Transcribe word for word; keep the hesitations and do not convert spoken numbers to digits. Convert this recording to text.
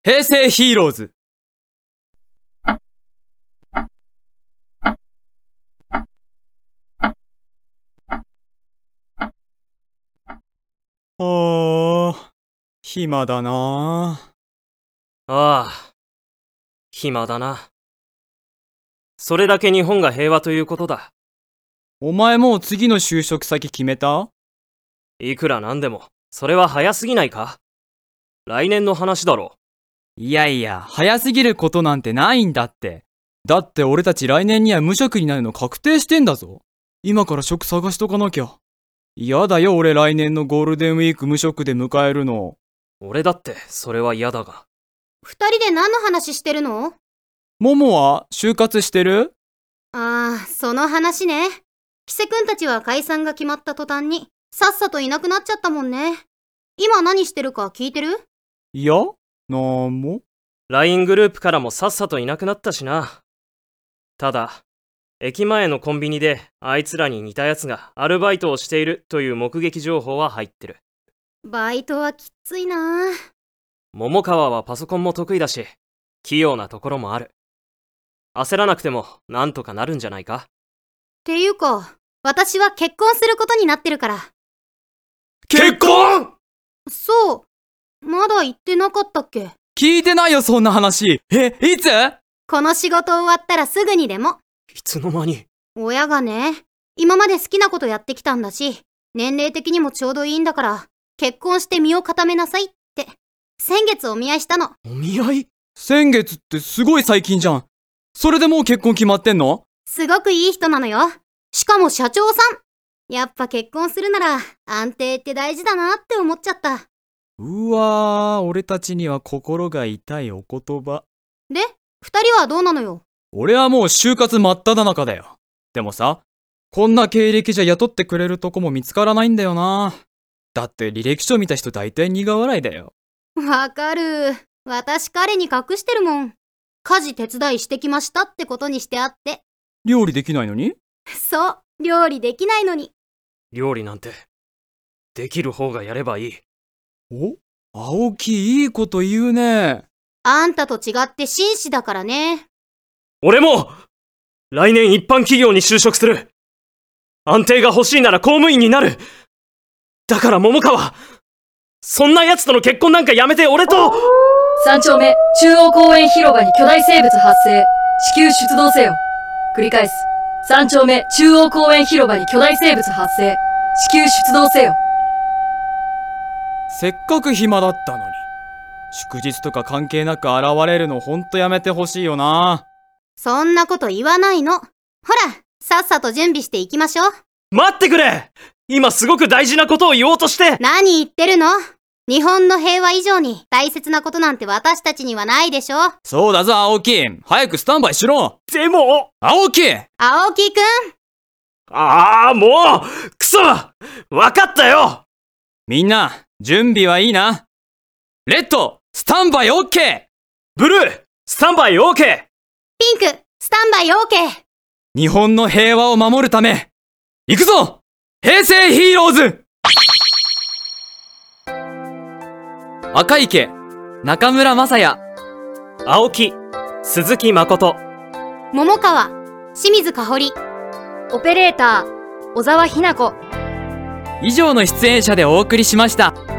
平成ヒーローズ。あー、暇だなああ、暇だな。それだけ日本が平和ということだ。 お前もう次の就職先決めた？ いくらなんでも、それは早すぎないか？来年の話だろ。 いやいや、早すぎることなんてないんだって。だって俺たち来年には無職になるの確定してんだぞ。今から職探しとかなきゃ。嫌だよ、俺来年のゴールデンウィーク無職で迎えるの。 俺だってそれは嫌だが。 二人で何の話してるの？ モモは就活してる？ ああ、その話ね。キセ君たちは解散が決まった途端にさっさといなくなっちゃったもんね。今何してるか聞いてる？ いや、なんも。 ライン グループからもさっさといなくなったしな。ただ、駅前のコンビニであいつらに似たやつがアルバイトをしているという目撃情報は入ってる。 バイトはきついな。 桃川はパソコンも得意だし、器用なところもある。焦らなくてもなんとかなるんじゃないか？ っていうか、私は結婚することになってるから。 結婚！ そう。まだ言ってなかったっけ？ 聞いてないよ、そんな話。え、いつ？ この仕事終わったらすぐにでも。 いつの間に？ 親がね、今まで好きなことやってきたんだし、年齢的にもちょうどいいんだから、結婚して身を固めなさいって、先月お見合いしたの。 お見合い？ 先月ってすごい最近じゃん。それでもう結婚決まってんの？ すごくいい人なのよ。しかも社長さん。やっぱ結婚するなら安定って大事だなって思っちゃった。 うわー、俺たちには心が痛いお言葉。 で、二人はどうなのよ？ 俺はもう就活真っ只中だよ。でもさ、こんな経歴じゃ雇ってくれるとこも見つからないんだよな。だって履歴書見た人大体苦笑いだよ。 わかる。私彼に隠してるもん。家事手伝いしてきましたってことにしてあって。 料理できないのに？ そう、料理できないのに。 料理なんて、できる方がやればいい。 お、青木いいこと言うね。 あんたと違って紳士だからね。 俺も来年一般企業に就職する。安定が欲しいなら公務員になる。だから桃川、そんな奴との結婚なんかやめて俺と。 三丁目中央公園広場に巨大生物発生。至急出動せよ。繰り返す。三丁目中央公園広場に巨大生物発生。至急出動せよ。 せっかく暇だったのに。祝日とか関係なく現れるのほんとやめてほしいよな。 そんなこと言わないの。ほら、さっさと準備していきましょう。 待ってくれ！今すごく大事なことを言おうとして。 何言ってるの？日本の平和以上に大切なことなんて私たちにはないでしょ。 そうだぞ、青木。早くスタンバイしろ。 でも、 青木！ 青木くん！ ああ、もうクソ！わかったよ！ みんな、準備はいいな。レッド、スタンバイオッケー！ ブルー、スタンバイオーケー！ ピンク、スタンバイオーケー！ 日本の平和を守るため、行くぞ！平成ヒーローズ！赤池、中村雅也。 青木、鈴木誠。 桃川、清水香織。 オペレーター小沢ひな子。 以上の出演者でお送りしました。